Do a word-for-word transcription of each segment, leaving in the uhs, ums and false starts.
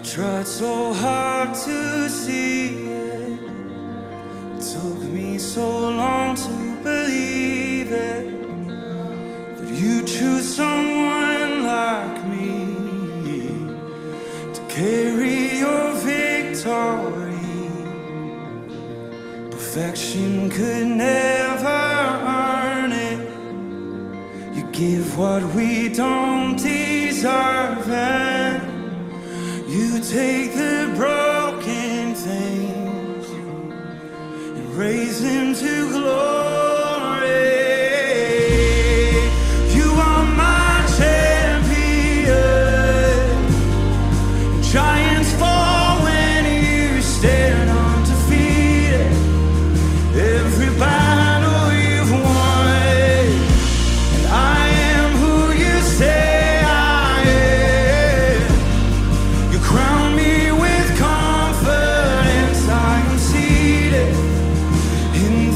Tried so hard to see it. It took me so long to believe it, that you choose someone like me to carry your victory. Perfection could never earn it. You give what we don't deserve, and you take the broken things and raise them to glory. You are my champion. Giants fall when you stand undefeated. Every battle you've won, and I am who you say I am. You crown me with confidence. I am seated in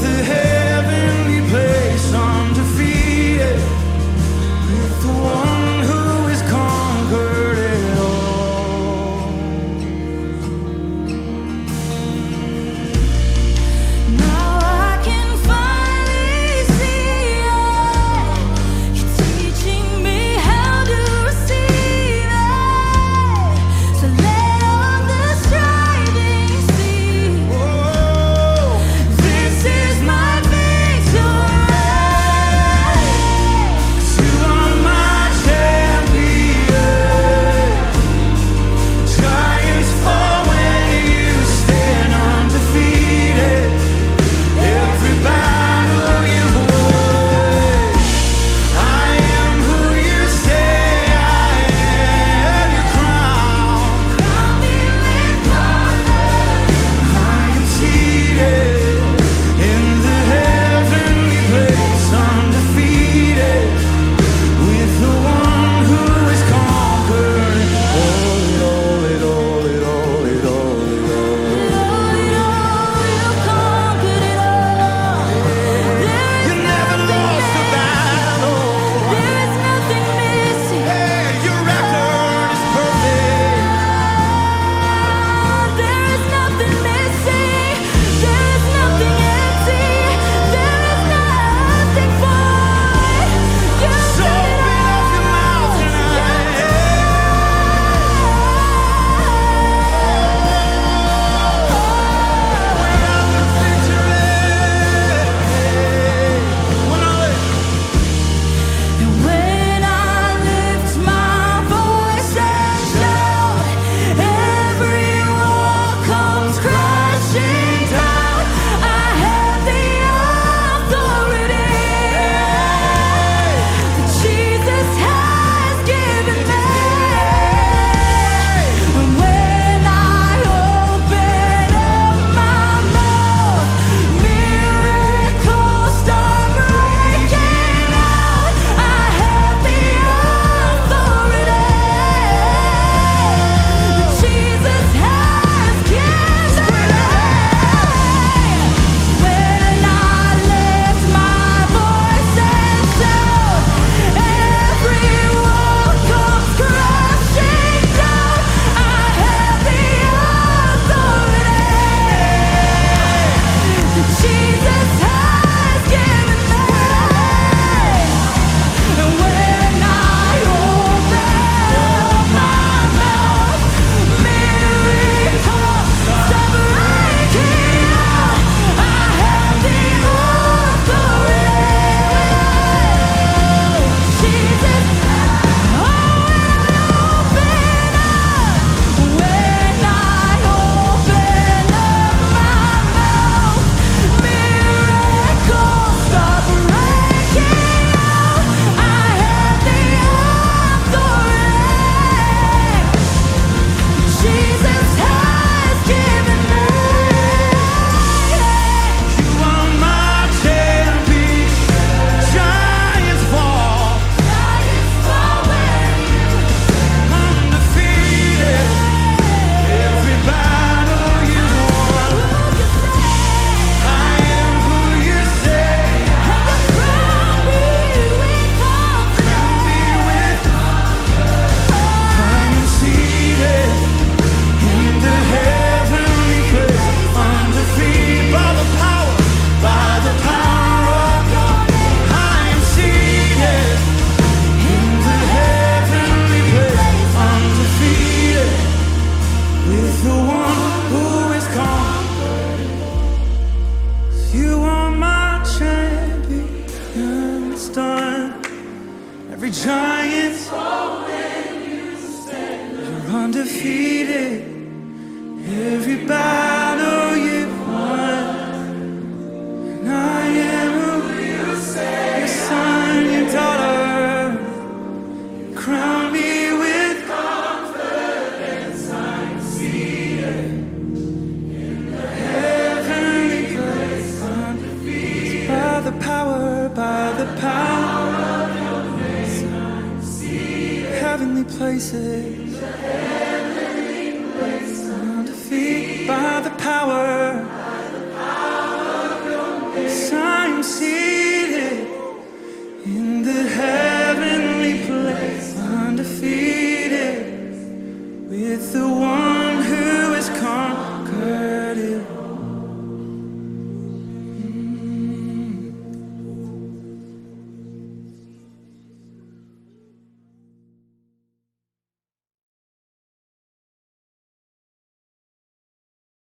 the power of your grace, heavenly places, undefeated by the power